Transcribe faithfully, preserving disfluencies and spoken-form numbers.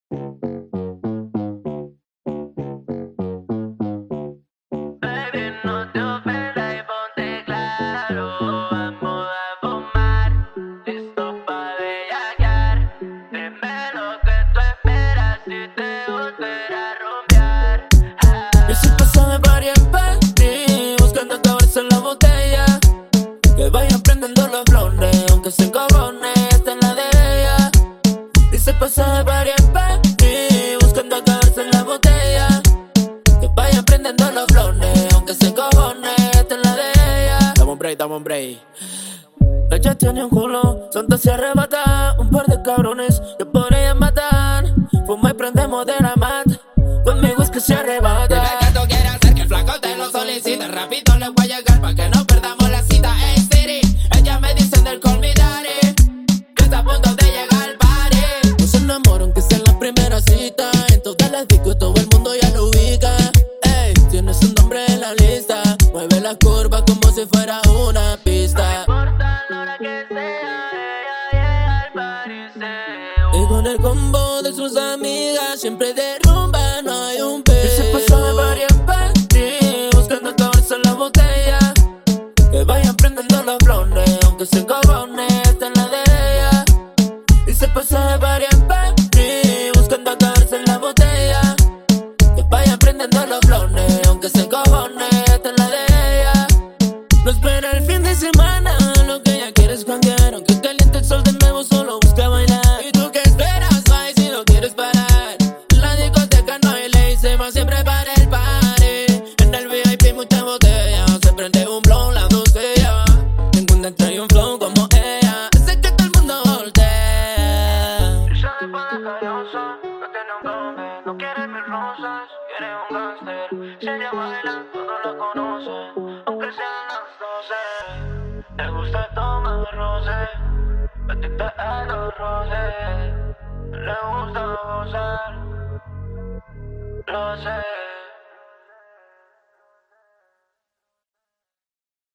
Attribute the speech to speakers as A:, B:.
A: Baby, no te ofendas y ponte claro. Vamos a fumar, listo pa' bellaquear. Dime lo que tú esperas si te gustaría rumbear.
B: Y si paso de party en party, buscando acabarse la botella. Que vayan prendiendo los blones, aunque se encabronen, esta es la de ella. Y se pasa de party en party, buscando acabarse la botella. Que vayan prendiendo los blones, aunque se encabronen, esta es la de ella. Dame un break, dame un break. Ella tiene un culo, Santa se arrebata. Un par de cabrones que por ella matan. Fuma y prendemos de la mata, conmigo es que se arrebata.
C: Dime que tú quieres hacer que el flaco te lo solicite. Rápido le voy a llegar pa' que no perdamos la cita. Hey Siri, ella me dice del call me daddy, que está a punto de llegar al party.
B: No se enamoran que sea en la primera cita. En todas las discos todo el mundo ya lo ubica. Ey, tienes un nombre en la lista. Mueve la curva como si fuera una pista.
A: No importa la hora que sea, ella llega al party, se
B: Y con el combo de sus amigas siempre de rumba, no hay un pe. Y se pasó de party en party, buscando acabarse la botella. Que vayan prendiendo los blones, aunque se encabronen, esta es la de ella. Y se pasó de party en party, buscando acabarse la botella. Que vayan prendiendo los blones, aunque se encabronen, esta es la de ella. No espera el fin de semana, lo que ella quiere es janguear. Aunque caliente el sol de nuevo, solo busca bailar. ¿Y tú qué esperas, bye, si no quieres parar? En la discoteca no hay ley, se va siempre para el party. En el V I P muchas botellas, se prende un blon, la doncella. Ninguna trae un flow como ella, hace que todo el mundo voltee.
A: Ella de pana callosa, no tiene un cambio, no quiere mis rosas, quiere un gangster. Si ella baila, todos la conocen, aunque sean las doce. Le gusta tomar roce, metiste a los roces. Le gusta gozar, lo sé.